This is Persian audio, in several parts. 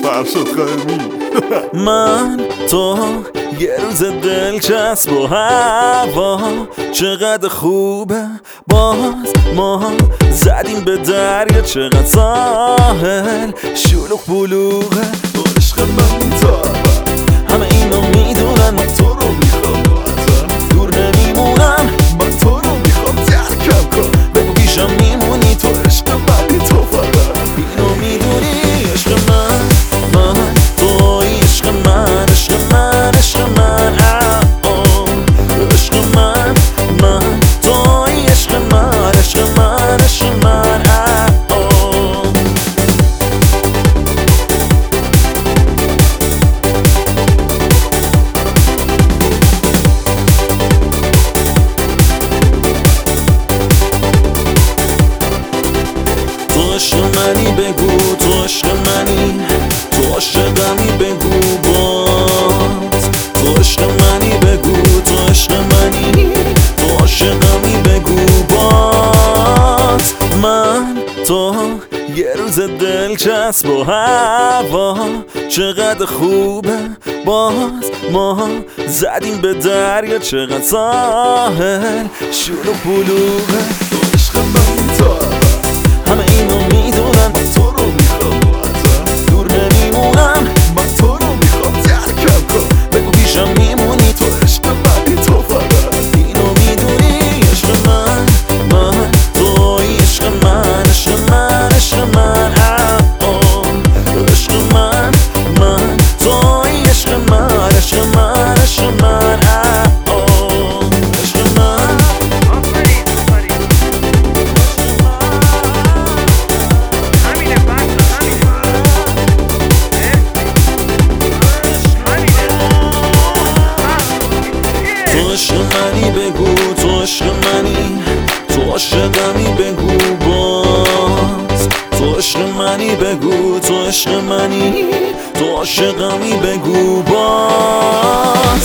فرشاد قائمی. من تو یه روز دلچسب و هوا چقدر خوبه، باز ما زدیم به دریا، چقدر ساحل شلوغ بلوغه. تو عشق من میتابم، همه اینو میدونن، من تو رو میخوام باهاتم، دور نمیمونم، من تو رو میخوام ترکم کن. بگو پیشم میمونی، تو عشق منی تو فقط، اینو میدونی. عشق من توی، عشق من، عشق من، عشق من، عشق من توی، عشق من، عشق من، عشق من، تو عشق منی، بگو تو عشق منی، تو عاشقمی، بگو باز. تو عشق منی، بگو تو عشق منی، تو عاشقمی، بگو باز. من تو یه روز دلچسب و هوا چقدر خوبه، باز ما زدیم به دریا، چقدر ساحل شلوغ بلوغه. تو عشق من میتابم، همه اینو میدونن، من تو رو میخوام باهاتم، دور نمیمونم، من تو رو میخوام ترکم کن. بگو پیشم میمونی، تو عشق منی تو فقط، اینو میدونی. عشق من توی، عشق من، عشق من، عشق من، عشق من توی، عشق من، عشق من، عشق من، عشق من. تو عشق منی، بگو تو عشق منی، تو عاشقمی، بگو باز. تو عشق منی، بگو تو عشق منی، تو عاشقمی، بگو باز.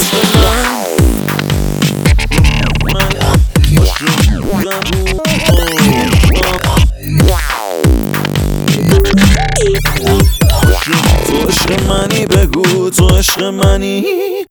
تو عشق منی، بگو تو عشق منی.